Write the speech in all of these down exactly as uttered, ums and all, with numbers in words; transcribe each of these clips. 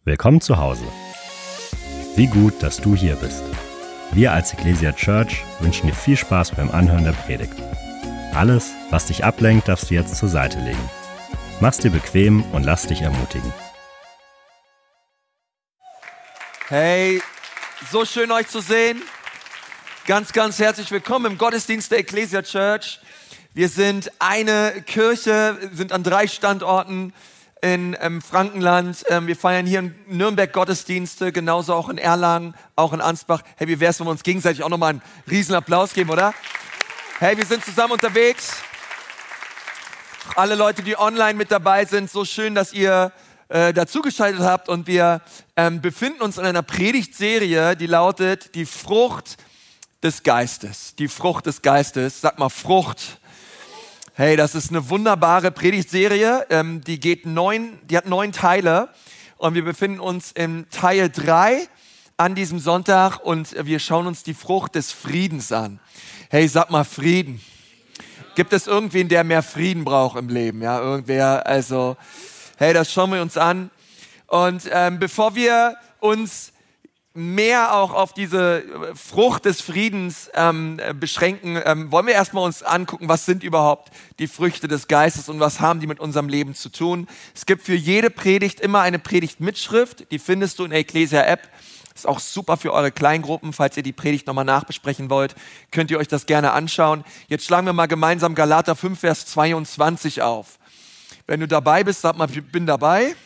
Willkommen zu Hause. Wie gut, dass du hier bist. Wir als Ecclesia Church wünschen dir viel Spaß beim Anhören der Predigt. Alles, was dich ablenkt, darfst du jetzt zur Seite legen. Mach's dir bequem und lass dich ermutigen. Hey, so schön euch zu sehen. Ganz, ganz herzlich willkommen im Gottesdienst der Ecclesia Church. Wir sind eine Kirche, sind an drei Standorten in ähm, Frankenland. Ähm, wir feiern hier in Nürnberg Gottesdienste, genauso auch in Erlangen, auch in Ansbach. Hey, wie wär's, wenn wir uns gegenseitig auch nochmal einen riesen Applaus geben, oder? Hey, wir sind zusammen unterwegs. Alle Leute, die online mit dabei sind, so schön, dass ihr äh, dazugeschaltet habt. Und wir ähm, befinden uns in einer Predigtserie, die lautet die Frucht des Geistes. Die Frucht des Geistes. Sag mal Frucht. Hey, das ist eine wunderbare Predigtserie, ähm, die geht neun, die hat neun Teile und wir befinden uns im Teil drei an diesem Sonntag und wir schauen uns die Frucht des Friedens an. Hey, sag mal Frieden. Gibt es irgendwen, der mehr Frieden braucht im Leben? Ja, irgendwer, also, hey, das schauen wir uns an. Und ähm, bevor wir uns mehr auch auf diese Frucht des Friedens ähm, beschränken, ähm, wollen wir erstmal uns angucken, was sind überhaupt die Früchte des Geistes und was haben die mit unserem Leben zu tun. Es gibt für jede Predigt immer eine Predigtmitschrift, die findest du in der Ecclesia App. Ist auch super für eure Kleingruppen, falls ihr die Predigt nochmal nachbesprechen wollt, könnt ihr euch das gerne anschauen. Jetzt schlagen wir mal gemeinsam Galater fünf, Vers zweiundzwanzig auf. Wenn du dabei bist, sag mal, ich bin dabei.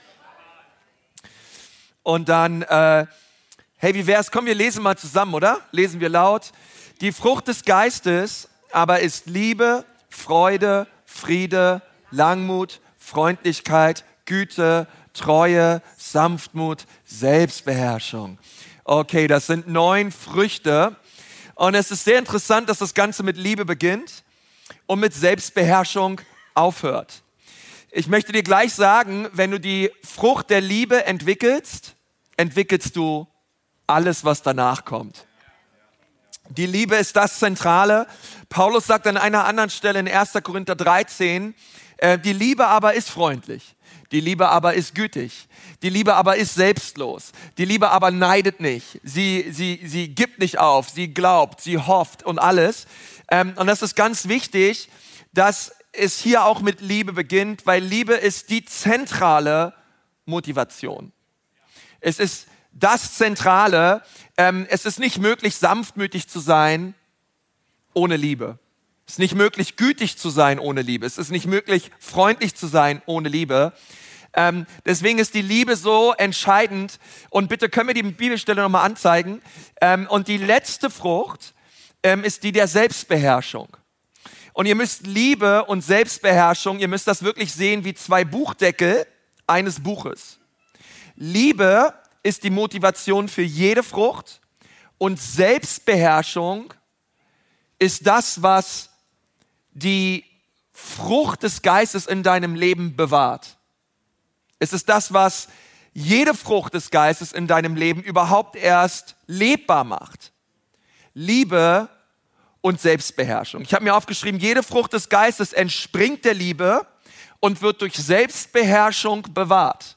Und dann äh, hey, wie wär's? Komm, wir lesen mal zusammen, oder? Lesen wir laut. Die Frucht des Geistes aber ist Liebe, Freude, Friede, Langmut, Freundlichkeit, Güte, Treue, Sanftmut, Selbstbeherrschung. Okay, das sind neun Früchte. Und es ist sehr interessant, dass das Ganze mit Liebe beginnt und mit Selbstbeherrschung aufhört. Ich möchte dir gleich sagen, wenn du die Frucht der Liebe entwickelst, entwickelst du alles, was danach kommt. Die Liebe ist das Zentrale. Paulus sagt an einer anderen Stelle in erster Korinther dreizehn, äh, die Liebe aber ist freundlich. Die Liebe aber ist gütig. Die Liebe aber ist selbstlos. Die Liebe aber neidet nicht. Sie, sie, sie gibt nicht auf. Sie glaubt, sie hofft und alles. Ähm, und das ist ganz wichtig, dass es hier auch mit Liebe beginnt, weil Liebe ist die zentrale Motivation. Es ist das Zentrale, ähm, es ist nicht möglich, sanftmütig zu sein ohne Liebe. Es ist nicht möglich, gütig zu sein ohne Liebe. Es ist nicht möglich, freundlich zu sein ohne Liebe. Ähm, deswegen ist die Liebe so entscheidend. Und bitte können wir die Bibelstelle nochmal anzeigen. Ähm, und die letzte Frucht ähm, ist die der Selbstbeherrschung. Und ihr müsst Liebe und Selbstbeherrschung, ihr müsst das wirklich sehen wie zwei Buchdeckel eines Buches. Liebe ist die Motivation für jede Frucht und Selbstbeherrschung ist das, was die Frucht des Geistes in deinem Leben bewahrt. Es ist das, was jede Frucht des Geistes in deinem Leben überhaupt erst lebbar macht. Liebe und Selbstbeherrschung. Ich habe mir aufgeschrieben, jede Frucht des Geistes entspringt der Liebe und wird durch Selbstbeherrschung bewahrt.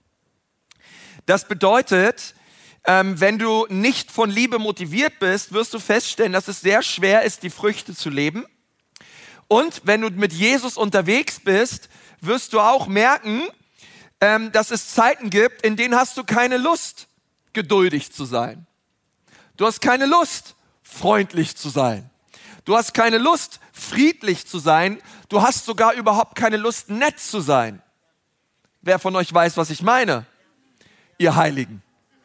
Das bedeutet, ähm, wenn du nicht von Liebe motiviert bist, wirst du feststellen, dass es sehr schwer ist, die Früchte zu leben. Und wenn du mit Jesus unterwegs bist, wirst du auch merken, ähm, dass es Zeiten gibt, in denen hast du keine Lust, geduldig zu sein. Du hast keine Lust, freundlich zu sein. Du hast keine Lust, friedlich zu sein. Du hast sogar überhaupt keine Lust, nett zu sein. Wer von euch weiß, was ich meine? Ihr Heiligen.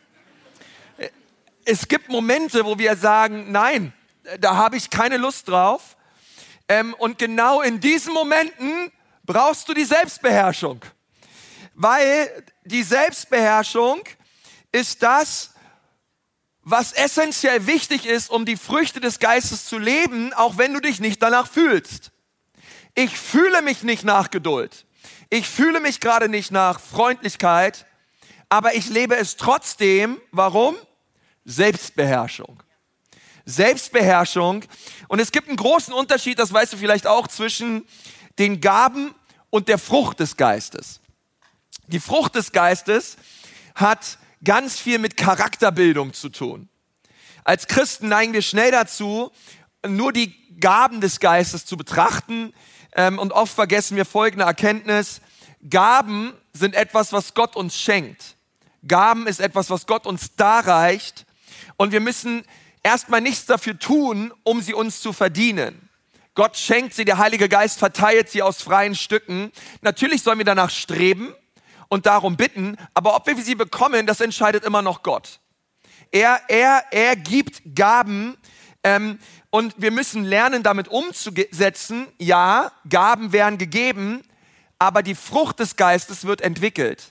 Es gibt Momente, wo wir sagen, nein, da habe ich keine Lust drauf. Ähm, und genau in diesen Momenten brauchst du die Selbstbeherrschung. Weil die Selbstbeherrschung ist das, was essentiell wichtig ist, um die Früchte des Geistes zu leben, auch wenn du dich nicht danach fühlst. Ich fühle mich nicht nach Geduld. Ich fühle mich gerade nicht nach Freundlichkeit. Aber ich lebe es trotzdem. Warum? Selbstbeherrschung. Selbstbeherrschung. Und es gibt einen großen Unterschied, das weißt du vielleicht auch, zwischen den Gaben und der Frucht des Geistes. Die Frucht des Geistes hat ganz viel mit Charakterbildung zu tun. Als Christen neigen wir schnell dazu, nur die Gaben des Geistes zu betrachten. Ähm, und oft vergessen wir folgende Erkenntnis: Gaben sind etwas, was Gott uns schenkt. Gaben ist etwas, was Gott uns darreicht. Und wir müssen erstmal nichts dafür tun, um sie uns zu verdienen. Gott schenkt sie, der Heilige Geist verteilt sie aus freien Stücken. Natürlich sollen wir danach streben und darum bitten, aber ob wir sie bekommen, das entscheidet immer noch Gott. Er, er, er gibt Gaben ähm, und wir müssen lernen, damit umzusetzen. Ja, Gaben werden gegeben, aber die Frucht des Geistes wird entwickelt.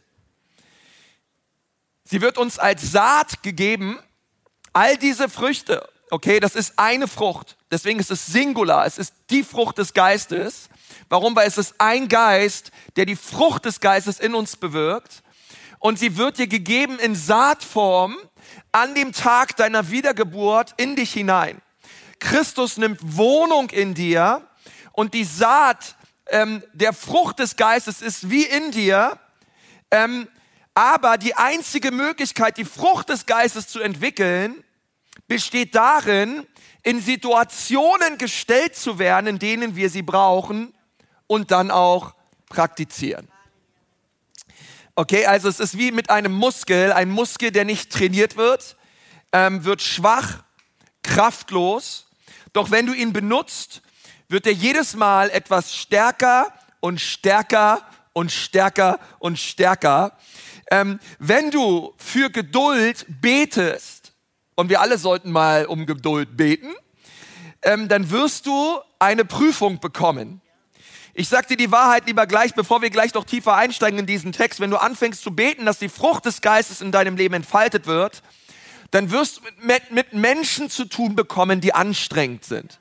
Sie wird uns als Saat gegeben. All diese Früchte, okay, das ist eine Frucht. Deswegen ist es Singular, es ist die Frucht des Geistes. Warum? Weil es ist ein Geist, der die Frucht des Geistes in uns bewirkt. Und sie wird dir gegeben in Saatform an dem Tag deiner Wiedergeburt in dich hinein. Christus nimmt Wohnung in dir und die Saat ähm, der Frucht des Geistes ist wie in dir. Ähm, aber die einzige Möglichkeit, die Frucht des Geistes zu entwickeln, besteht darin, in Situationen gestellt zu werden, in denen wir sie brauchen und dann auch praktizieren. Okay, also es ist wie mit einem Muskel. Ein Muskel, der nicht trainiert wird, ähm, wird schwach, kraftlos. Doch wenn du ihn benutzt, wird er jedes Mal etwas stärker und stärker und stärker und stärker. Ähm, wenn du für Geduld betest, und wir alle sollten mal um Geduld beten, ähm, dann wirst du eine Prüfung bekommen. Ich sag dir die Wahrheit lieber gleich, bevor wir gleich noch tiefer einsteigen in diesen Text. Wenn du anfängst zu beten, dass die Frucht des Geistes in deinem Leben entfaltet wird, dann wirst du mit, mit Menschen zu tun bekommen, die anstrengend sind.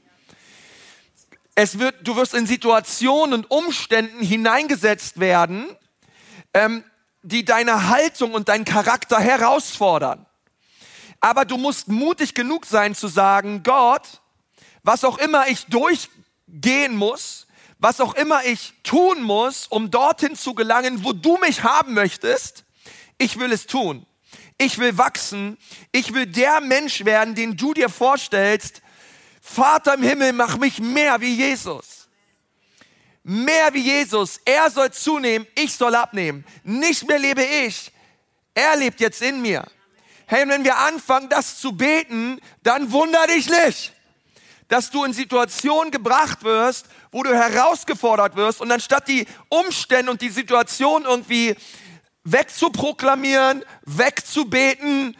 Es wird, du wirst in Situationen und Umständen hineingesetzt werden, ähm, die deine Haltung und deinen Charakter herausfordern. Aber du musst mutig genug sein zu sagen, Gott, was auch immer ich durchgehen muss, was auch immer ich tun muss, um dorthin zu gelangen, wo du mich haben möchtest, ich will es tun. Ich will wachsen. Ich will der Mensch werden, den du dir vorstellst. Vater im Himmel, mach mich mehr wie Jesus. Mehr wie Jesus. Er soll zunehmen, ich soll abnehmen. Nicht mehr lebe ich. Er lebt jetzt in mir. Hey, und wenn wir anfangen, das zu beten, dann wunder dich nicht, dass du in Situationen gebracht wirst, wo du herausgefordert wirst und anstatt die Umstände und die Situation irgendwie wegzuproklamieren, wegzubeten,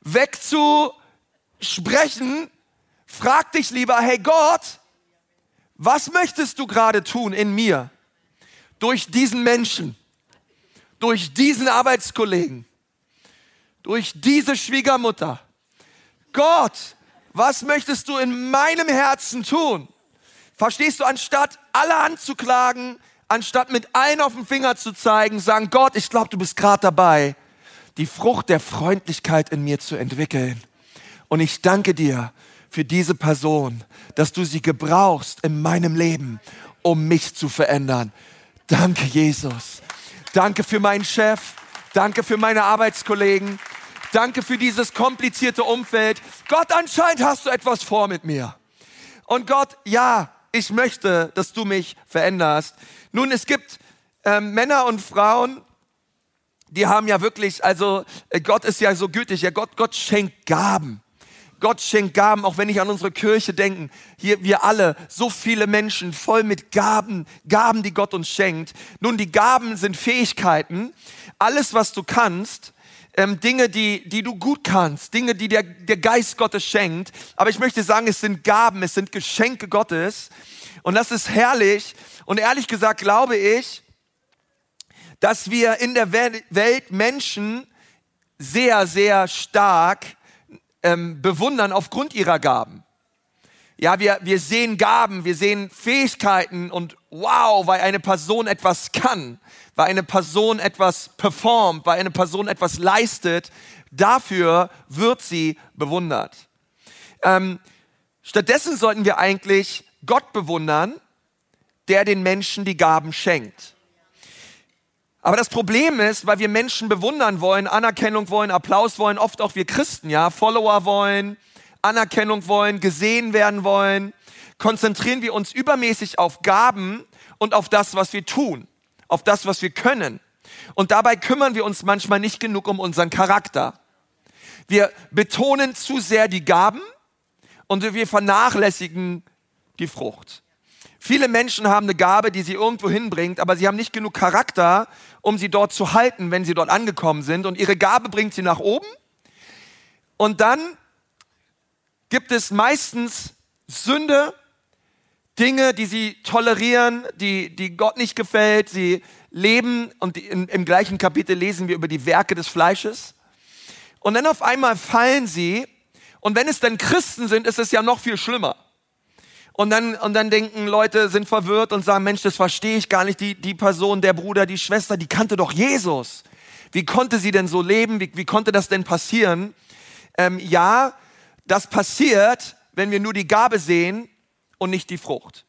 wegzusprechen, frag dich lieber, hey Gott, was möchtest du gerade tun in mir? Durch diesen Menschen, durch diesen Arbeitskollegen, durch diese Schwiegermutter. Gott, was möchtest du in meinem Herzen tun? Verstehst du, anstatt alle anzuklagen, anstatt mit allen auf den Finger zu zeigen, sagen, Gott, ich glaube, du bist gerade dabei, die Frucht der Freundlichkeit in mir zu entwickeln. Und ich danke dir für diese Person, dass du sie gebrauchst in meinem Leben, um mich zu verändern. Danke, Jesus. Danke für meinen Chef. Danke für meine Arbeitskollegen. Danke für dieses komplizierte Umfeld. Gott, anscheinend hast du etwas vor mit mir. Und Gott, ja, ich möchte, dass du mich veränderst. Nun, es gibt äh, Männer und Frauen, die haben ja wirklich, also äh, Gott ist ja so gütig, ja, Gott, Gott schenkt Gaben. Gott schenkt Gaben, auch wenn ich an unsere Kirche denke, hier wir alle, so viele Menschen voll mit Gaben, Gaben, die Gott uns schenkt. Nun, die Gaben sind Fähigkeiten, alles, was du kannst, ähm, Dinge, die, die du gut kannst, Dinge, die der, der Geist Gottes schenkt. Aber ich möchte sagen, es sind Gaben, es sind Geschenke Gottes und das ist herrlich. Und ehrlich gesagt glaube ich, dass wir in der Welt Menschen sehr, sehr stark ähm, bewundern aufgrund ihrer Gaben. Ja, wir, wir sehen Gaben, wir sehen Fähigkeiten und wow, weil eine Person etwas kann, weil eine Person etwas performt, weil eine Person etwas leistet, dafür wird sie bewundert. Ähm, stattdessen sollten wir eigentlich Gott bewundern, der den Menschen die Gaben schenkt. Aber das Problem ist, weil wir Menschen bewundern wollen, Anerkennung wollen, Applaus wollen, oft auch wir Christen, ja, Follower wollen, Anerkennung wollen, gesehen werden wollen, konzentrieren wir uns übermäßig auf Gaben und auf das, was wir tun, auf das, was wir können. Und dabei kümmern wir uns manchmal nicht genug um unseren Charakter. Wir betonen zu sehr die Gaben und wir vernachlässigen die Frucht. Viele Menschen haben eine Gabe, die sie irgendwo hinbringt, aber sie haben nicht genug Charakter, um sie dort zu halten, wenn sie dort angekommen sind. Und ihre Gabe bringt sie nach oben. Und dann gibt es meistens Sünde, Dinge, die sie tolerieren, die, die Gott nicht gefällt. Sie leben, und in, im gleichen Kapitel lesen wir über die Werke des Fleisches. Und dann auf einmal fallen sie. Und wenn es dann Christen sind, ist es ja noch viel schlimmer. Und dann, und dann denken Leute, sind verwirrt und sagen, Mensch, das verstehe ich gar nicht. Die, die Person, der Bruder, die Schwester, die kannte doch Jesus. Wie konnte sie denn so leben? Wie, wie konnte das denn passieren? Ähm, ja, das passiert, wenn wir nur die Gabe sehen und nicht die Frucht.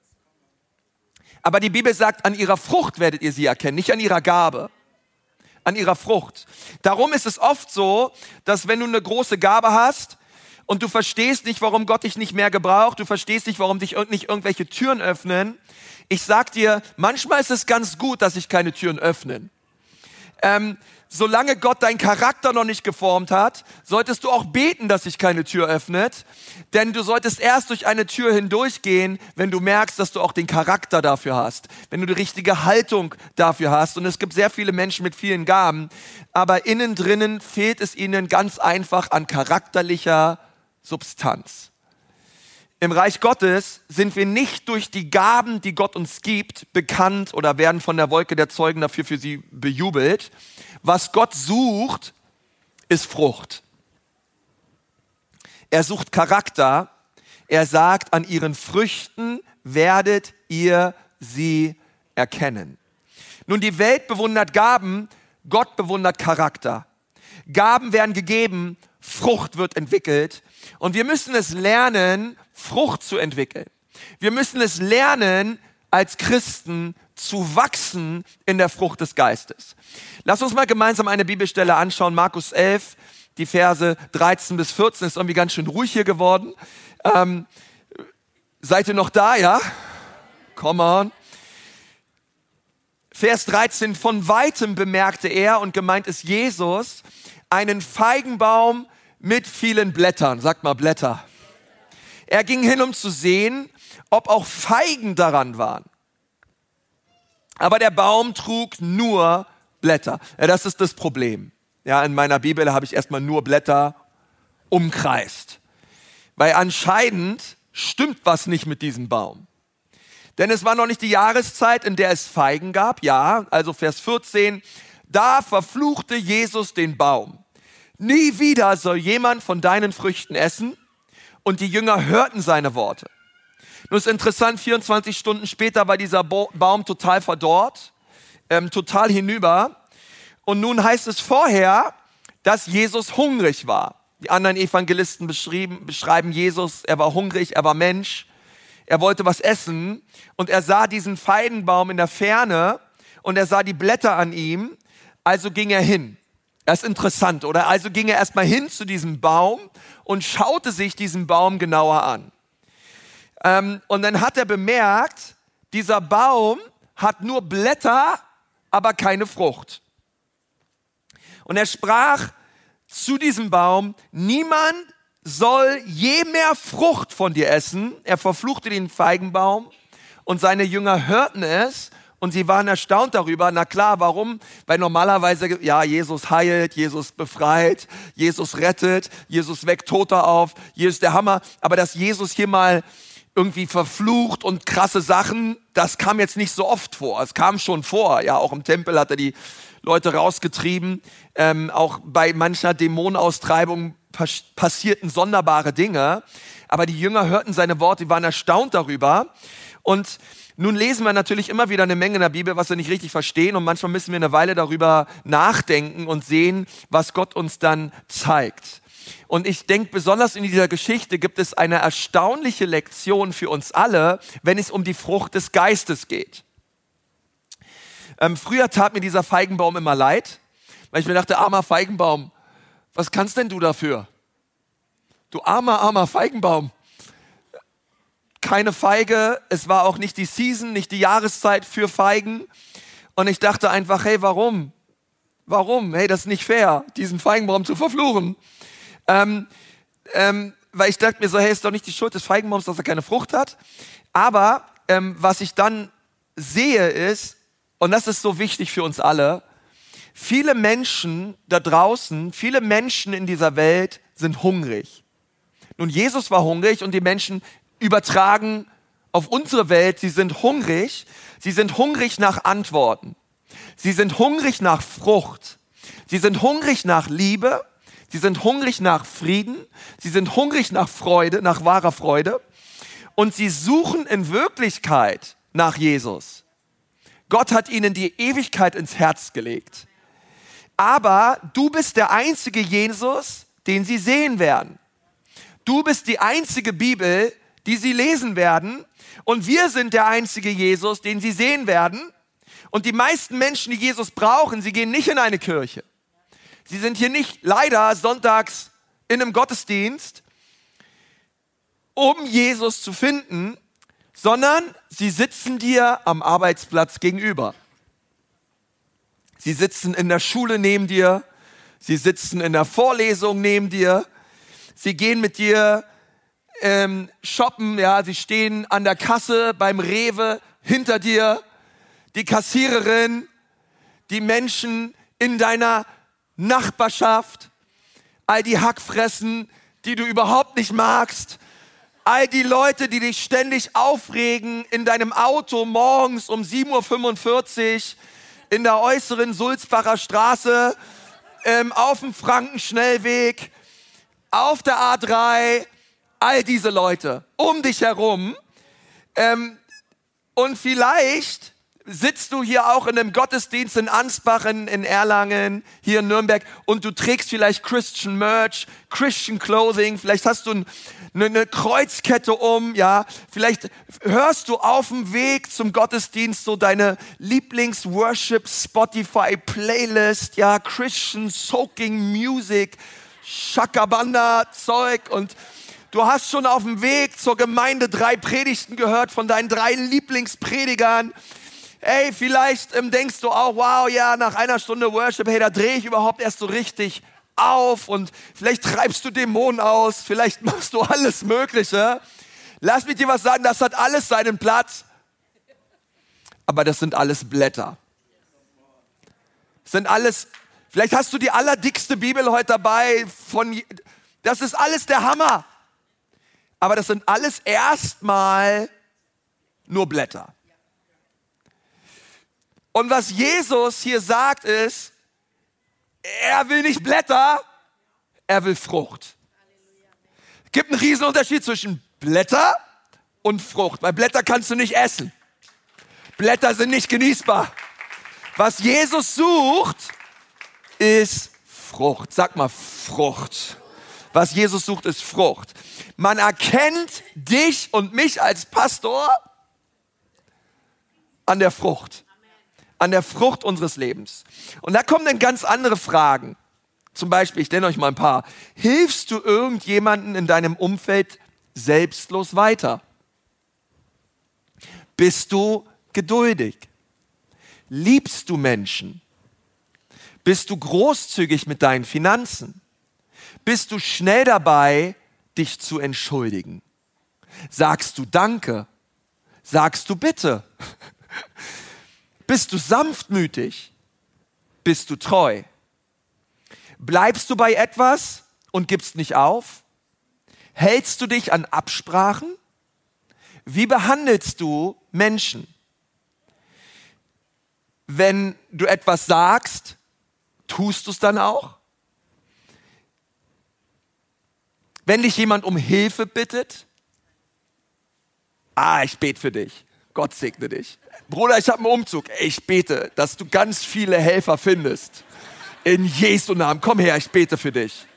Aber die Bibel sagt, an ihrer Frucht werdet ihr sie erkennen, nicht an ihrer Gabe. An ihrer Frucht. Darum ist es oft so, dass wenn du eine große Gabe hast, und du verstehst nicht, warum Gott dich nicht mehr gebraucht. Du verstehst nicht, warum dich nicht irgendwelche Türen öffnen. Ich sag dir, manchmal ist es ganz gut, dass sich keine Türen öffnen. Ähm, solange Gott deinen Charakter noch nicht geformt hat, solltest du auch beten, dass sich keine Tür öffnet. Denn du solltest erst durch eine Tür hindurchgehen, wenn du merkst, dass du auch den Charakter dafür hast. Wenn du die richtige Haltung dafür hast. Und es gibt sehr viele Menschen mit vielen Gaben. Aber innen drinnen fehlt es ihnen ganz einfach an charakterlicher Substanz. Im Reich Gottes sind wir nicht durch die Gaben, die Gott uns gibt, bekannt oder werden von der Wolke der Zeugen dafür für sie bejubelt. Was Gott sucht, ist Frucht. Er sucht Charakter. Er sagt, an ihren Früchten werdet ihr sie erkennen. Nun, die Welt bewundert Gaben, Gott bewundert Charakter. Gaben werden gegeben, Frucht wird entwickelt. Und wir müssen es lernen, Frucht zu entwickeln. Wir müssen es lernen, als Christen zu wachsen in der Frucht des Geistes. Lass uns mal gemeinsam eine Bibelstelle anschauen. Markus elf, die Verse dreizehn bis vierzehn. Ist irgendwie ganz schön ruhig hier geworden. Ähm, seid ihr noch da, ja? Come on. Vers dreizehn. Von weitem bemerkte er, und gemeint ist Jesus, einen Feigenbaum mit vielen Blättern. Sagt mal Blätter. Er ging hin, um zu sehen, ob auch Feigen daran waren. Aber der Baum trug nur Blätter. Ja, das ist das Problem. Ja, in meiner Bibel habe ich erstmal nur Blätter umkreist. Weil anscheinend stimmt was nicht mit diesem Baum. Denn es war noch nicht die Jahreszeit, in der es Feigen gab. Ja, also Vers vierzehn. Da verfluchte Jesus den Baum. Nie wieder soll jemand von deinen Früchten essen. Und die Jünger hörten seine Worte. Nun ist interessant, vierundzwanzig Stunden später war dieser Baum total verdorrt, ähm, total hinüber. Und nun heißt es vorher, dass Jesus hungrig war. Die anderen Evangelisten beschreiben, beschreiben Jesus, er war hungrig, er war Mensch, er wollte was essen. Und er sah diesen Feigenbaum in der Ferne und er sah die Blätter an ihm, also ging er hin. Das ist interessant, oder? Also ging er erstmal hin zu diesem Baum und schaute sich diesen Baum genauer an. Ähm, und dann hat er bemerkt, dieser Baum hat nur Blätter, aber keine Frucht. Und er sprach zu diesem Baum, niemand soll je mehr Frucht von dir essen. Er verfluchte den Feigenbaum und seine Jünger hörten es. Und sie waren erstaunt darüber. Na klar, warum? Weil normalerweise, ja, Jesus heilt, Jesus befreit, Jesus rettet, Jesus weckt Tote auf, Jesus der Hammer. Aber dass Jesus hier mal irgendwie verflucht und krasse Sachen, das kam jetzt nicht so oft vor. Es kam schon vor. Ja, auch im Tempel hat er die Leute rausgetrieben. Ähm, auch bei mancher Dämonenaustreibung pas- passierten sonderbare Dinge. Aber die Jünger hörten seine Worte, die waren erstaunt darüber. Und nun lesen wir natürlich immer wieder eine Menge in der Bibel, was wir nicht richtig verstehen, und manchmal müssen wir eine Weile darüber nachdenken und sehen, was Gott uns dann zeigt. Und ich denke, besonders in dieser Geschichte gibt es eine erstaunliche Lektion für uns alle, wenn es um die Frucht des Geistes geht. Ähm, früher tat mir dieser Feigenbaum immer leid, weil ich mir dachte, armer Feigenbaum, was kannst denn du dafür? Du armer, armer Feigenbaum. Keine Feige, es war auch nicht die Season, nicht die Jahreszeit für Feigen. Und ich dachte einfach, hey, warum? Warum? Hey, das ist nicht fair, diesen Feigenbaum zu verfluchen. Ähm, ähm, weil ich dachte mir so, hey, ist doch nicht die Schuld des Feigenbaums, dass er keine Frucht hat. Aber ähm, was ich dann sehe ist, und das ist so wichtig für uns alle, viele Menschen da draußen, viele Menschen in dieser Welt sind hungrig. Nun, Jesus war hungrig und die Menschen übertragen auf unsere Welt, sie sind hungrig, sie sind hungrig nach Antworten. Sie sind hungrig nach Frucht. Sie sind hungrig nach Liebe. Sie sind hungrig nach Frieden. Sie sind hungrig nach Freude, nach wahrer Freude. Und sie suchen in Wirklichkeit nach Jesus. Gott hat ihnen die Ewigkeit ins Herz gelegt. Aber du bist der einzige Jesus, den sie sehen werden. Du bist die einzige Bibel, die sie lesen werden. Und wir sind der einzige Jesus, den sie sehen werden. Und die meisten Menschen, die Jesus brauchen, sie gehen nicht in eine Kirche. Sie sind hier nicht leider sonntags in einem Gottesdienst, um Jesus zu finden, sondern sie sitzen dir am Arbeitsplatz gegenüber. Sie sitzen in der Schule neben dir, sie sitzen in der Vorlesung neben dir, sie gehen mit dir ähm, shoppen, ja, sie stehen an der Kasse beim Rewe hinter dir, die Kassiererin, die Menschen in deiner Nachbarschaft, all die Hackfressen, die du überhaupt nicht magst, all die Leute, die dich ständig aufregen in deinem Auto morgens um sieben Uhr fünfundvierzig in der äußeren Sulzbacher Straße, ähm, auf dem Frankenschnellweg, auf der A drei, all diese Leute um dich herum. Ähm, und vielleicht sitzt du hier auch in einem Gottesdienst in Ansbach, in, in Erlangen, hier in Nürnberg und du trägst vielleicht Christian Merch, Christian Clothing, vielleicht hast du ein, eine, eine Kreuzkette um, ja, vielleicht hörst du auf dem Weg zum Gottesdienst so deine Lieblings-Worship-Spotify-Playlist, ja, Christian Soaking Music, Shakabanda-Zeug und du hast schon auf dem Weg zur Gemeinde drei Predigten gehört von deinen drei Lieblingspredigern. Ey, vielleicht ähm, denkst du auch, wow, ja, nach einer Stunde Worship, hey, da drehe ich überhaupt erst so richtig auf und vielleicht treibst du Dämonen aus, vielleicht machst du alles Mögliche. Lass mich dir was sagen, das hat alles seinen Platz, aber das sind alles Blätter. Das sind alles, vielleicht hast du die allerdickste Bibel heute dabei, von, das ist alles der Hammer, aber das sind alles erstmal nur Blätter. Und was Jesus hier sagt ist, er will nicht Blätter, er will Frucht. Es gibt einen riesen Unterschied zwischen Blätter und Frucht, weil Blätter kannst du nicht essen. Blätter sind nicht genießbar. Was Jesus sucht, ist Frucht. Sag mal Frucht. Was Jesus sucht, ist Frucht. Man erkennt dich und mich als Pastor an der Frucht. An der Frucht unseres Lebens. Und da kommen dann ganz andere Fragen. Zum Beispiel, ich nenne euch mal ein paar. Hilfst du irgendjemanden in deinem Umfeld selbstlos weiter? Bist du geduldig? Liebst du Menschen? Bist du großzügig mit deinen Finanzen? Bist du schnell dabei, dich zu entschuldigen? Sagst du Danke? Sagst du Bitte? Bist du sanftmütig? Bist du treu? Bleibst du bei etwas und gibst nicht auf? Hältst du dich an Absprachen? Wie behandelst du Menschen? Wenn du etwas sagst, tust du es dann auch? Wenn dich jemand um Hilfe bittet, ah, ich bete für dich. Gott segne dich. Bruder, ich habe einen Umzug. Ich bete, dass du ganz viele Helfer findest. In Jesu Namen. Komm her, ich bete für dich.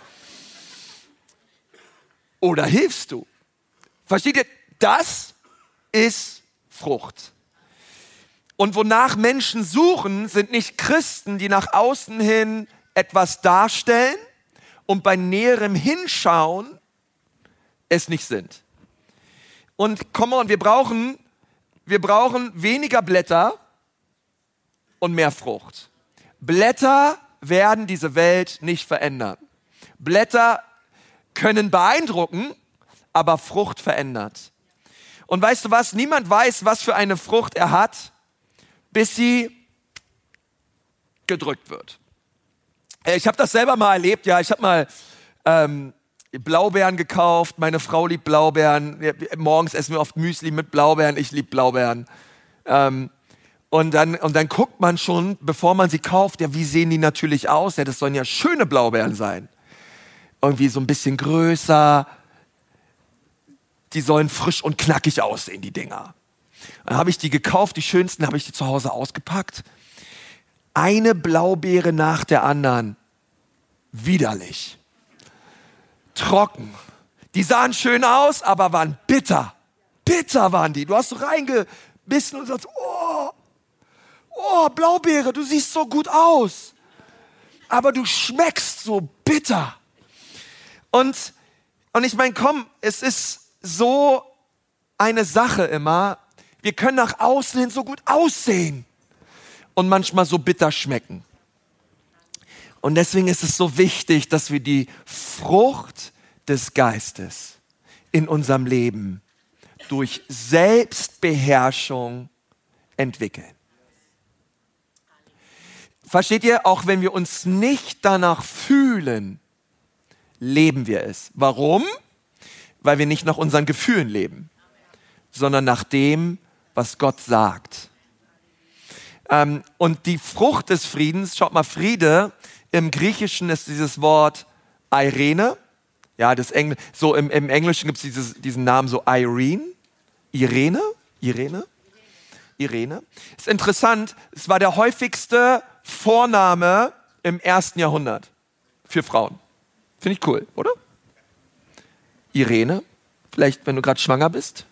Oder hilfst du? Versteht ihr? Das ist Frucht. Und wonach Menschen suchen, sind nicht Christen, die nach außen hin etwas darstellen und bei näherem Hinschauen es nicht sind. Und come on, wir brauchen, wir brauchen weniger Blätter und mehr Frucht. Blätter werden diese Welt nicht verändern. Blätter können beeindrucken, aber Frucht verändert. Und weißt du was? Niemand weiß, was für eine Frucht er hat, bis sie gedrückt wird. Ich habe das selber mal erlebt. Ja, ich habe mal ähm, Blaubeeren gekauft. Meine Frau liebt Blaubeeren. Morgens essen wir oft Müsli mit Blaubeeren. Ich liebe Blaubeeren. Ähm, und, dann, und dann guckt man schon, bevor man sie kauft, ja, wie sehen die natürlich aus? Ja, das sollen ja schöne Blaubeeren sein. Irgendwie so ein bisschen größer. Die sollen frisch und knackig aussehen, die Dinger. Dann habe ich die gekauft, die schönsten habe ich die zu Hause ausgepackt. Eine Blaubeere nach der anderen. Widerlich. Trocken. Die sahen schön aus, aber waren bitter. Bitter waren die. Du hast so reingebissen und sagst, oh, oh, Blaubeere, du siehst so gut aus. Aber du schmeckst so bitter. Und, und ich meine, komm, es ist so eine Sache immer, wir können nach außen hin so gut aussehen und manchmal so bitter schmecken. Und deswegen ist es so wichtig, dass wir die Frucht des Geistes in unserem Leben durch Selbstbeherrschung entwickeln. Versteht ihr? Auch wenn wir uns nicht danach fühlen, leben wir es. Warum? Weil wir nicht nach unseren Gefühlen leben, sondern nach dem, was Gott sagt. Ähm, und die Frucht des Friedens, schaut mal, Friede, im Griechischen ist dieses Wort Irene. Ja, das Engl- so im, im Englischen gibt es diesen Namen so Irene. Irene? Irene? Irene. Ist interessant, es war der häufigste Vorname im ersten Jahrhundert für Frauen. Finde ich cool, oder? Irene, vielleicht wenn du gerade schwanger bist.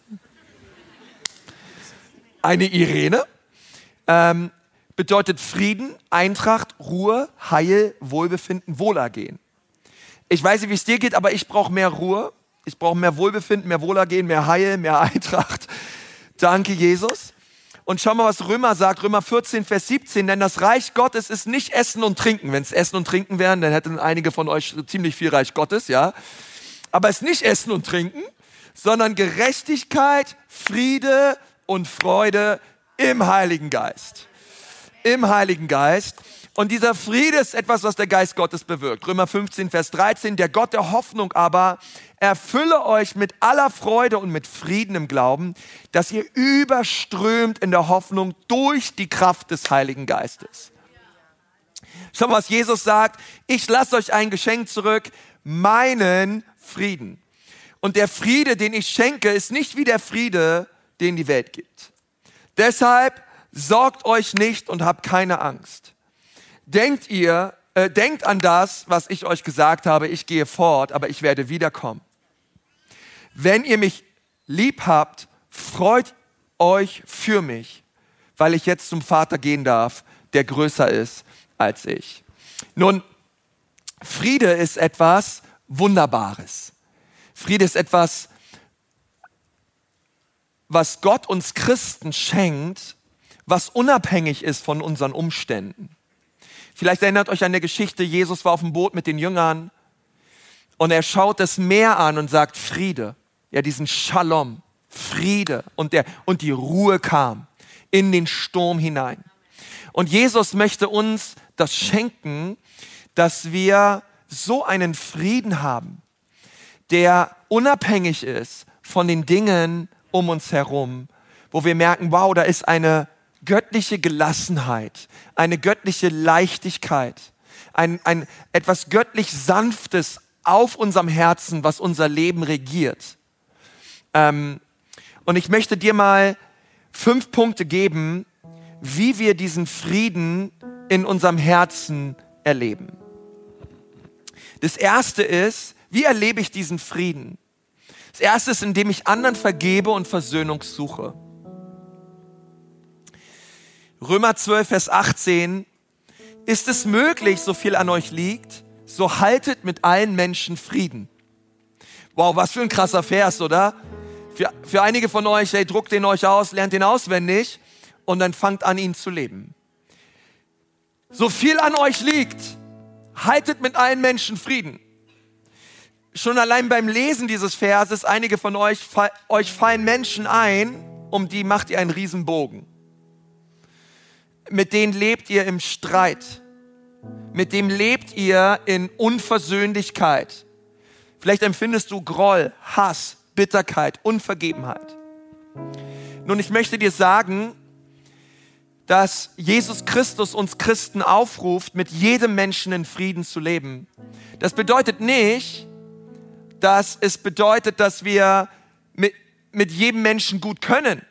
Eine Irene ähm, bedeutet Frieden, Eintracht, Ruhe, Heil, Wohlbefinden, Wohlergehen. Ich weiß nicht, wie es dir geht, aber ich brauche mehr Ruhe. Ich brauche mehr Wohlbefinden, mehr Wohlergehen, mehr Heil, mehr Eintracht. Danke, Jesus. Und schau mal, was Römer sagt, Römer vierzehn, Vers siebzehn, denn das Reich Gottes ist nicht Essen und Trinken. Wenn es Essen und Trinken wären, dann hätten einige von euch ziemlich viel Reich Gottes, ja. Aber es ist nicht Essen und Trinken, sondern Gerechtigkeit, Friede und Freude im Heiligen Geist. Im Heiligen Geist. Und dieser Friede ist etwas, was der Geist Gottes bewirkt. Römer fünfzehn, Vers dreizehn, der Gott der Hoffnung aber erfülle euch mit aller Freude und mit Frieden im Glauben, dass ihr überströmt in der Hoffnung durch die Kraft des Heiligen Geistes. Schau mal, was Jesus sagt, ich lasse euch ein Geschenk zurück, meinen Frieden. Und der Friede, den ich schenke, ist nicht wie der Friede, den die Welt gibt. Deshalb sorgt euch nicht und habt keine Angst. Denkt ihr, äh, denkt an das, was ich euch gesagt habe, ich gehe fort, aber ich werde wiederkommen. Wenn ihr mich lieb habt, freut euch für mich, weil ich jetzt zum Vater gehen darf, der größer ist als ich. Nun, Friede ist etwas Wunderbares. Friede ist etwas, was Gott uns Christen schenkt, was unabhängig ist von unseren Umständen. Vielleicht erinnert euch an der Geschichte, Jesus war auf dem Boot mit den Jüngern und er schaut das Meer an und sagt Friede. Ja, diesen Shalom, Friede. Und, der, und die Ruhe kam in den Sturm hinein. Und Jesus möchte uns das schenken, dass wir so einen Frieden haben, der unabhängig ist von den Dingen um uns herum, wo wir merken, wow, da ist eine göttliche Gelassenheit, eine göttliche Leichtigkeit, ein, ein etwas göttlich Sanftes auf unserem Herzen, was unser Leben regiert. Ähm, und ich möchte dir mal fünf Punkte geben, wie wir diesen Frieden in unserem Herzen erleben. Das erste ist, wie erlebe ich diesen Frieden? Das erste ist, indem ich anderen vergebe und Versöhnung suche. Römer zwölf, Vers achtzehn. Ist es möglich, so viel an euch liegt, so haltet mit allen Menschen Frieden. Wow, was für ein krasser Vers, oder? Für, für einige von euch, hey, druckt den euch aus, lernt den auswendig und dann fangt an, ihn zu leben. So viel an euch liegt, haltet mit allen Menschen Frieden. Schon allein beim Lesen dieses Verses, einige von euch, euch fallen Menschen ein, um die macht ihr einen Riesenbogen. Mit denen lebt ihr im Streit. Mit dem lebt ihr in Unversöhnlichkeit. Vielleicht empfindest du Groll, Hass, Bitterkeit, Unvergebenheit. Nun, ich möchte dir sagen, dass Jesus Christus uns Christen aufruft, mit jedem Menschen in Frieden zu leben. Das bedeutet nicht, dass es bedeutet, dass wir mit, mit jedem Menschen gut können.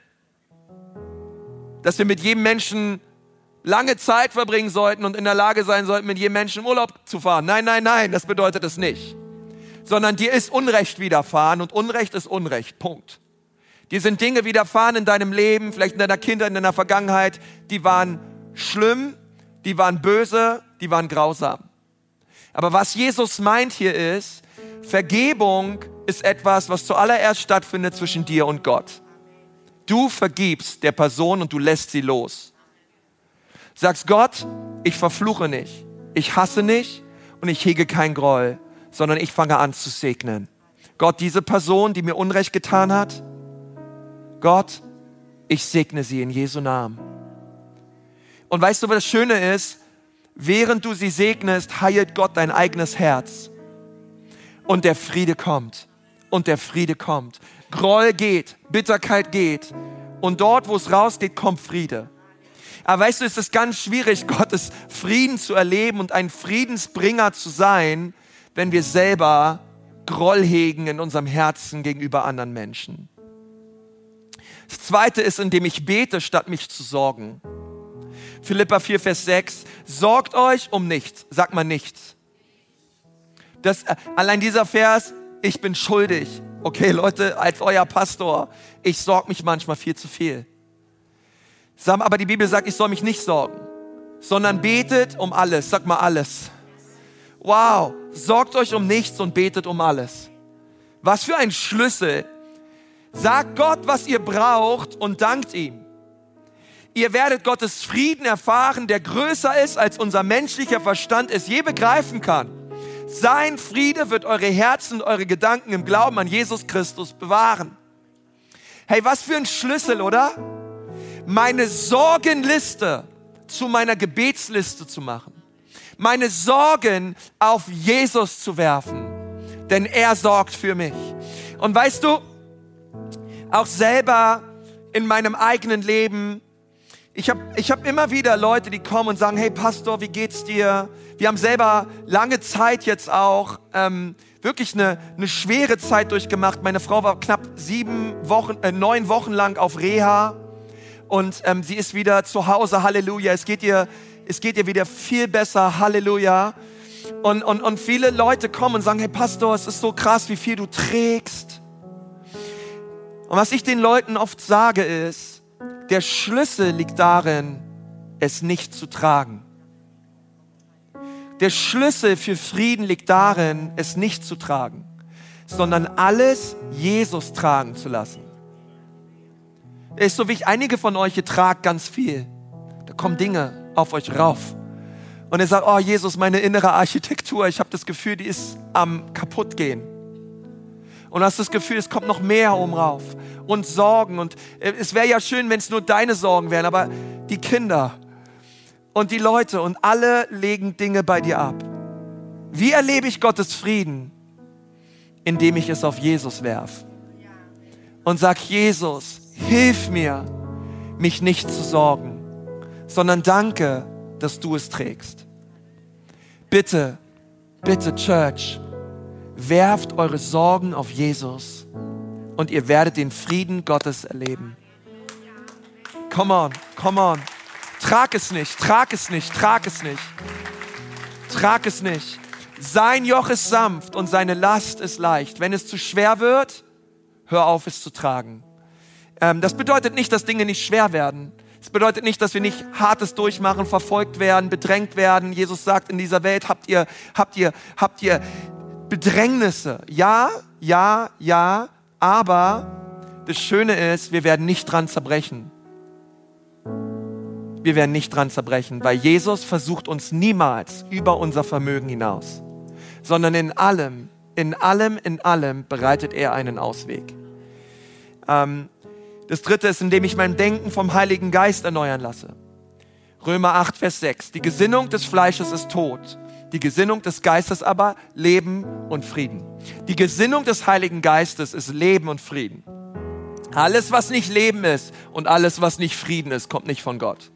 Dass wir mit jedem Menschen lange Zeit verbringen sollten und in der Lage sein sollten, mit jedem Menschen im Urlaub zu fahren. Nein, nein, nein, das bedeutet es nicht. Sondern dir ist Unrecht widerfahren und Unrecht ist Unrecht, Punkt. Dir sind Dinge widerfahren in deinem Leben, vielleicht in deiner Kindheit, in deiner Vergangenheit, die waren schlimm, die waren böse, die waren grausam. Aber was Jesus meint hier ist, Vergebung ist etwas, was zuallererst stattfindet zwischen dir und Gott. Du vergibst der Person und du lässt sie los. Sagst Gott, ich verfluche nicht, ich hasse nicht und ich hege keinen Groll, sondern ich fange an zu segnen. Gott, diese Person, die mir Unrecht getan hat, Gott, ich segne sie in Jesu Namen. Und weißt du, was das Schöne ist? Während du sie segnest, heilt Gott dein eigenes Herz. Und der Friede kommt. Und der Friede kommt. Groll geht, Bitterkeit geht. Und dort, wo es rausgeht, kommt Friede. Aber weißt du, es ist ganz schwierig, Gottes Frieden zu erleben und ein Friedensbringer zu sein, wenn wir selber Groll hegen in unserem Herzen gegenüber anderen Menschen. Das Zweite ist, indem ich bete, statt mich zu sorgen. Philipper vier, Vers sechs. Sorgt euch um nichts. Sag mal nichts. Das, allein dieser Vers, ich bin schuldig. Okay, Leute, als euer Pastor, ich sorge mich manchmal viel zu viel. Aber die Bibel sagt, ich soll mich nicht sorgen, sondern betet um alles. Sag mal alles. Wow, sorgt euch um nichts und betet um alles. Was für ein Schlüssel. Sagt Gott, was ihr braucht und dankt ihm. Ihr werdet Gottes Frieden erfahren, der größer ist, als unser menschlicher Verstand es je begreifen kann. Sein Friede wird eure Herzen und eure Gedanken im Glauben an Jesus Christus bewahren. Hey, was für ein Schlüssel, oder? Meine Sorgenliste zu meiner Gebetsliste zu machen. Meine Sorgen auf Jesus zu werfen, denn er sorgt für mich. Und weißt du, auch selber in meinem eigenen Leben, ich habe ich hab immer wieder Leute, die kommen und sagen, hey Pastor, wie geht's dir? Wir haben selber lange Zeit jetzt auch ähm, wirklich eine, eine schwere Zeit durchgemacht. Meine Frau war knapp sieben Wochen, äh, neun Wochen lang auf Reha und ähm, sie ist wieder zu Hause, Halleluja. Es geht ihr, es geht ihr wieder viel besser, Halleluja. Und, und, und viele Leute kommen und sagen, hey Pastor, es ist so krass, wie viel du trägst. Und was ich den Leuten oft sage ist, der Schlüssel liegt darin, es nicht zu tragen. Der Schlüssel für Frieden liegt darin, es nicht zu tragen, sondern alles Jesus tragen zu lassen. Es ist so wichtig, einige von euch, ihr tragt ganz viel. Da kommen Dinge auf euch rauf. Und ihr sagt, oh Jesus, meine innere Architektur, ich habe das Gefühl, die ist am kaputtgehen. Und du hast das Gefühl, es kommt noch mehr oben rauf. Und Sorgen. Und es wäre ja schön, wenn es nur deine Sorgen wären, aber die Kinder und die Leute und alle legen Dinge bei dir ab. Wie erlebe ich Gottes Frieden? Indem ich es auf Jesus werfe. Und sag, Jesus, hilf mir, mich nicht zu sorgen, sondern danke, dass du es trägst. Bitte, bitte Church, werft eure Sorgen auf Jesus und ihr werdet den Frieden Gottes erleben. Come on, come on. Trag es nicht, trag es nicht, trag es nicht. Trag es nicht. Sein Joch ist sanft und seine Last ist leicht. Wenn es zu schwer wird, hör auf, es zu tragen. Ähm, das bedeutet nicht, dass Dinge nicht schwer werden, Es bedeutet nicht, dass wir nicht Hartes durchmachen, verfolgt werden, bedrängt werden. Jesus sagt, in dieser Welt habt ihr, habt ihr, habt ihr Bedrängnisse. Ja, ja, ja, aber das Schöne ist, wir werden nicht dran zerbrechen. Wir werden nicht dran zerbrechen, weil Jesus versucht uns niemals über unser Vermögen hinaus, sondern in allem, in allem, in allem bereitet er einen Ausweg. Ähm, Das dritte ist, indem ich mein Denken vom Heiligen Geist erneuern lasse. Römer acht, Vers sechs. Die Gesinnung des Fleisches ist Tod. Die Gesinnung des Geistes aber Leben und Frieden. Die Gesinnung des Heiligen Geistes ist Leben und Frieden. Alles, was nicht Leben ist und alles, was nicht Frieden ist, kommt nicht von Gott.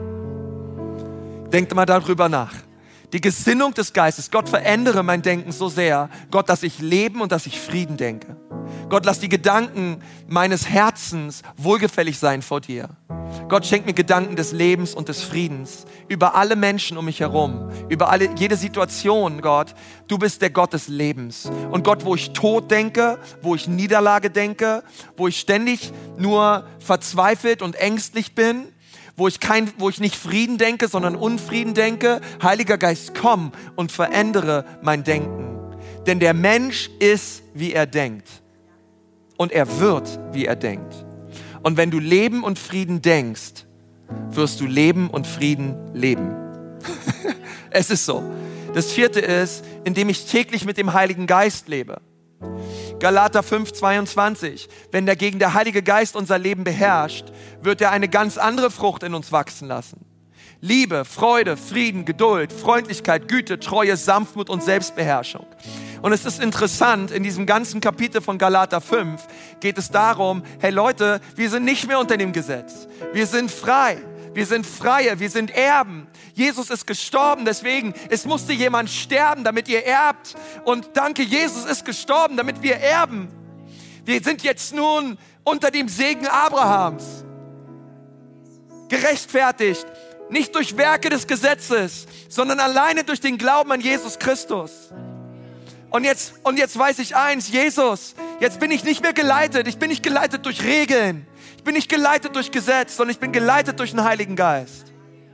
Denkt mal darüber nach. Die Gesinnung des Geistes. Gott, verändere mein Denken so sehr. Gott, dass ich Leben und dass ich Frieden denke. Gott, lass die Gedanken meines Herzens wohlgefällig sein vor dir. Gott, schenk mir Gedanken des Lebens und des Friedens über alle Menschen um mich herum, über alle, jede Situation, Gott. Du bist der Gott des Lebens. Und Gott, wo ich Tod denke, wo ich Niederlage denke, wo ich ständig nur verzweifelt und ängstlich bin, wo ich, kein, wo ich nicht Frieden denke, sondern Unfrieden denke, Heiliger Geist, komm und verändere mein Denken. Denn der Mensch ist, wie er denkt. Und er wird, wie er denkt. Und wenn du Leben und Frieden denkst, wirst du Leben und Frieden leben. Es ist so. Das vierte ist, indem ich täglich mit dem Heiligen Geist lebe. Galater fünf, zweiundzwanzig. Wenn dagegen der Heilige Geist unser Leben beherrscht, wird er eine ganz andere Frucht in uns wachsen lassen. Liebe, Freude, Frieden, Geduld, Freundlichkeit, Güte, Treue, Sanftmut und Selbstbeherrschung. Und es ist interessant, in diesem ganzen Kapitel von Galater fünf geht es darum, hey Leute, wir sind nicht mehr unter dem Gesetz. Wir sind frei. Wir sind Freie. Wir sind Erben. Jesus ist gestorben, deswegen, es musste jemand sterben, damit ihr erbt. Und danke, Jesus ist gestorben, damit wir erben. Wir sind jetzt nun unter dem Segen Abrahams. Gerechtfertigt. Nicht durch Werke des Gesetzes, sondern alleine durch den Glauben an Jesus Christus. Und jetzt, und jetzt weiß ich eins, Jesus, jetzt bin ich nicht mehr geleitet. Ich bin nicht geleitet durch Regeln. Ich bin nicht geleitet durch Gesetz, sondern ich bin geleitet durch den Heiligen Geist.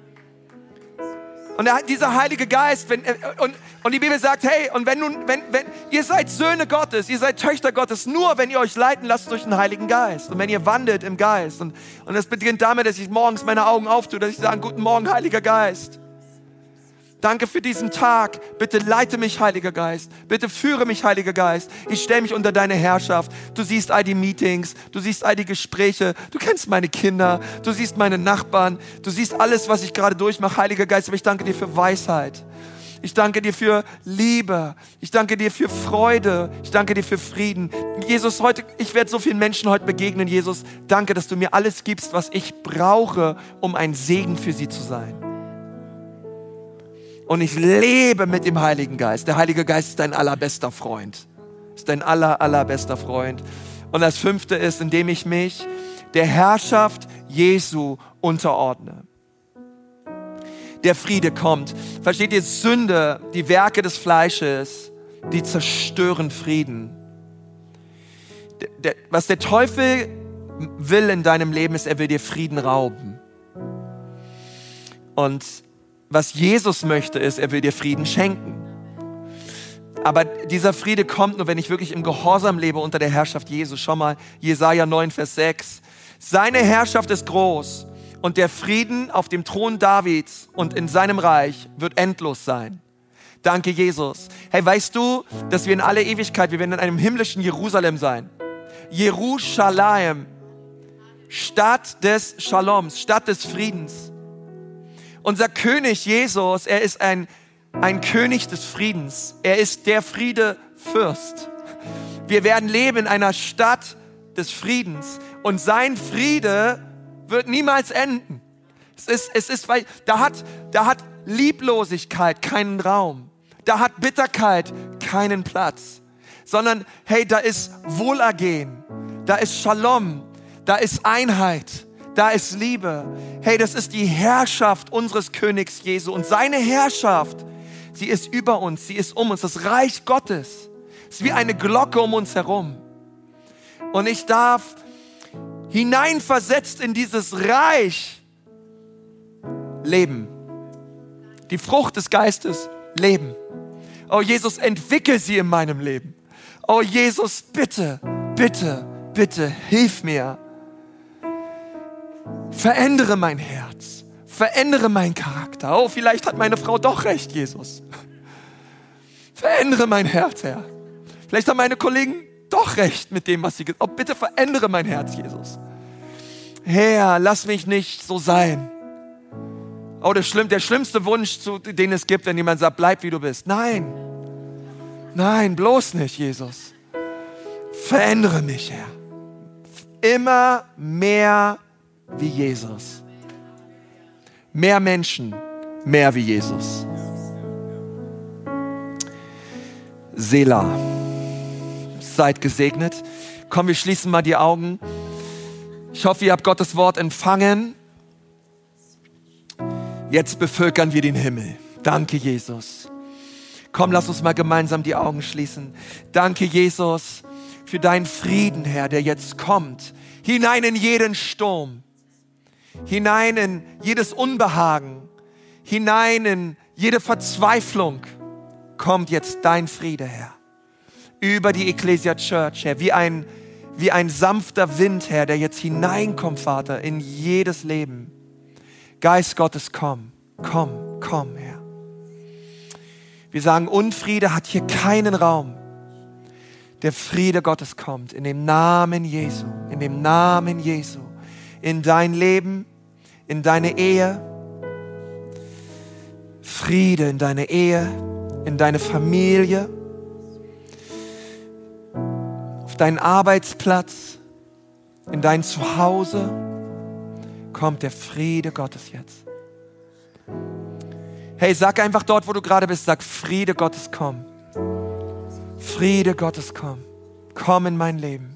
Und der, dieser Heilige Geist, wenn, und, und die Bibel sagt, hey, und wenn nun, wenn, wenn, ihr seid Söhne Gottes, ihr seid Töchter Gottes, nur wenn ihr euch leiten lasst durch den Heiligen Geist. Und wenn ihr wandelt im Geist. Und, und das beginnt damit, dass ich morgens meine Augen auftue, dass ich sage, guten Morgen, Heiliger Geist. Danke für diesen Tag. Bitte leite mich, Heiliger Geist. Bitte führe mich, Heiliger Geist. Ich stelle mich unter deine Herrschaft. Du siehst all die Meetings, du siehst all die Gespräche, du kennst meine Kinder, du siehst meine Nachbarn, du siehst alles, was ich gerade durchmache, Heiliger Geist. Aber ich danke dir für Weisheit. Ich danke dir für Liebe. Ich danke dir für Freude. Ich danke dir für Frieden. Jesus, heute, ich werde so vielen Menschen heute begegnen. Jesus, danke, dass du mir alles gibst, was ich brauche, um ein Segen für sie zu sein. Und ich lebe mit dem Heiligen Geist. Der Heilige Geist ist dein allerbester Freund. Ist dein aller, allerbester Freund. Und das fünfte ist, indem ich mich der Herrschaft Jesu unterordne. Der Friede kommt. Versteht ihr, Sünde, die Werke des Fleisches, die zerstören Frieden. Der, der, was der Teufel will in deinem Leben ist, er will dir Frieden rauben. Und was Jesus möchte, ist, er will dir Frieden schenken. Aber dieser Friede kommt nur, wenn ich wirklich im Gehorsam lebe unter der Herrschaft Jesu. Schau mal, Jesaja neun, Vers sechs. Seine Herrschaft ist groß und der Frieden auf dem Thron Davids und in seinem Reich wird endlos sein. Danke, Jesus. Hey, weißt du, dass wir in aller Ewigkeit, wir werden in einem himmlischen Jerusalem sein. Jerusalem, Stadt des Shaloms, Stadt des Friedens. Unser König Jesus, er ist ein, ein König des Friedens. Er ist der Friedefürst. Wir werden leben in einer Stadt des Friedens und sein Friede wird niemals enden. Es ist, es ist, weil da hat, da hat Lieblosigkeit keinen Raum. Da hat Bitterkeit keinen Platz. Sondern, hey, da ist Wohlergehen, da ist Shalom, da ist Einheit. Da ist Liebe. Hey, das ist die Herrschaft unseres Königs Jesu. Und seine Herrschaft, sie ist über uns, sie ist um uns. Das Reich Gottes ist wie eine Glocke um uns herum. Und ich darf hineinversetzt in dieses Reich Leben. Die Frucht des Geistes, Leben. Oh Jesus, entwickel sie in meinem Leben. Oh Jesus, bitte, bitte, bitte, hilf mir. Verändere mein Herz. Verändere meinen Charakter. Oh, vielleicht hat meine Frau doch recht, Jesus. Verändere mein Herz, Herr. Vielleicht haben meine Kollegen doch recht mit dem, was sie gesagt haben. Oh, bitte verändere mein Herz, Jesus. Herr, lass mich nicht so sein. Oh, der, schlimm, der schlimmste Wunsch, zu, den es gibt, wenn jemand sagt, bleib wie du bist. Nein, nein, bloß nicht, Jesus. Verändere mich, Herr. Immer mehr wie Jesus. Mehr Menschen, mehr wie Jesus. Selah. Seid gesegnet. Komm, wir schließen mal die Augen. Ich hoffe, ihr habt Gottes Wort empfangen. Jetzt bevölkern wir den Himmel. Danke, Jesus. Komm, lass uns mal gemeinsam die Augen schließen. Danke, Jesus, für deinen Frieden, Herr, der jetzt kommt. Hinein in jeden Sturm. Hinein in jedes Unbehagen. Hinein in jede Verzweiflung. Kommt jetzt dein Friede, Herr. Über die Ecclesia Church, Herr. Wie ein, wie ein sanfter Wind, Herr, der jetzt hineinkommt, Vater, in jedes Leben. Geist Gottes, komm, komm, komm, Herr. Wir sagen, Unfriede hat hier keinen Raum. Der Friede Gottes kommt in dem Namen Jesu, in dem Namen Jesu, in dein Leben, in deine Ehe. Friede in deine Ehe, in deine Familie, auf deinen Arbeitsplatz, in dein Zuhause. Kommt der Friede Gottes jetzt. Hey, sag einfach dort, wo du gerade bist, sag Friede Gottes, komm. Friede Gottes, komm. Komm in mein Leben.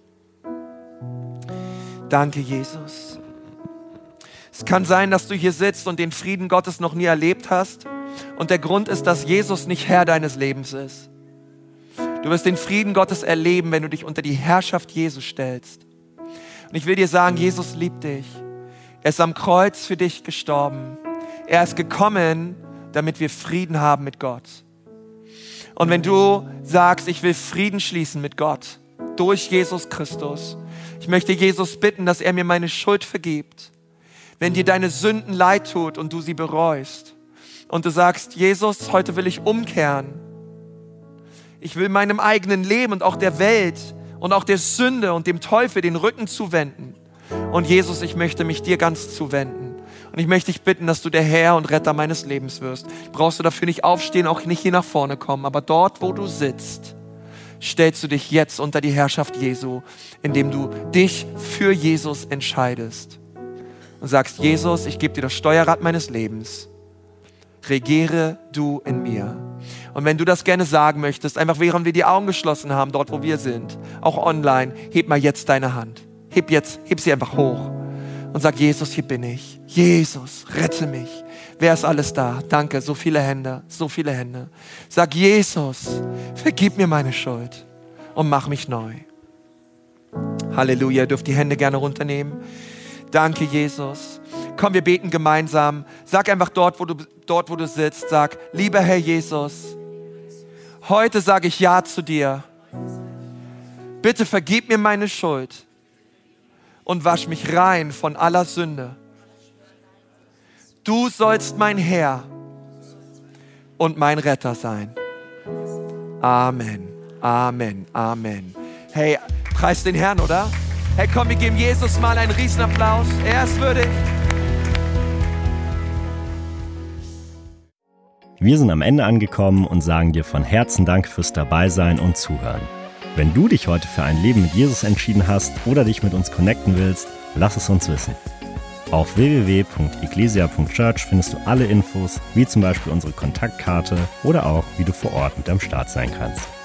Danke, Jesus. Es kann sein, dass du hier sitzt und den Frieden Gottes noch nie erlebt hast. Und der Grund ist, dass Jesus nicht Herr deines Lebens ist. Du wirst den Frieden Gottes erleben, wenn du dich unter die Herrschaft Jesu stellst. Und ich will dir sagen, Jesus liebt dich. Er ist am Kreuz für dich gestorben. Er ist gekommen, damit wir Frieden haben mit Gott. Und wenn du sagst, ich will Frieden schließen mit Gott, durch Jesus Christus, ich möchte Jesus bitten, dass er mir meine Schuld vergibt. Wenn dir deine Sünden leid tut und du sie bereust und du sagst, Jesus, heute will ich umkehren. Ich will meinem eigenen Leben und auch der Welt und auch der Sünde und dem Teufel den Rücken zuwenden. Und Jesus, ich möchte mich dir ganz zuwenden. Und ich möchte dich bitten, dass du der Herr und Retter meines Lebens wirst. Brauchst du dafür nicht aufstehen, auch nicht hier nach vorne kommen. Aber dort, wo du sitzt, stellst du dich jetzt unter die Herrschaft Jesu, indem du dich für Jesus entscheidest. Und sagst, Jesus, ich gebe dir das Steuerrad meines Lebens. Regiere du in mir. Und wenn du das gerne sagen möchtest, einfach während wir die Augen geschlossen haben, dort wo wir sind, auch online, heb mal jetzt deine Hand. Heb jetzt, heb sie einfach hoch und sag, Jesus, hier bin ich. Jesus, rette mich. Wer ist alles da? Danke, so viele Hände, so viele Hände. Sag, Jesus, vergib mir meine Schuld und mach mich neu. Halleluja, ihr dürft die Hände gerne runternehmen. Danke, Jesus. Komm, wir beten gemeinsam. Sag einfach dort, wo du, dort, wo du sitzt, sag, lieber Herr Jesus, heute sage ich Ja zu dir. Bitte vergib mir meine Schuld und wasch mich rein von aller Sünde. Du sollst mein Herr und mein Retter sein. Amen, Amen, Amen. Hey, preis den Herrn, oder? Hey, komm, wir geben Jesus mal einen Riesenapplaus. Er ist würdig. Wir sind am Ende angekommen und sagen dir von Herzen Dank fürs Dabeisein und Zuhören. Wenn du dich heute für ein Leben mit Jesus entschieden hast oder dich mit uns connecten willst, lass es uns wissen. Auf w w w punkt ecclesia punkt church findest du alle Infos, wie zum Beispiel unsere Kontaktkarte oder auch, wie du vor Ort mit am Start sein kannst.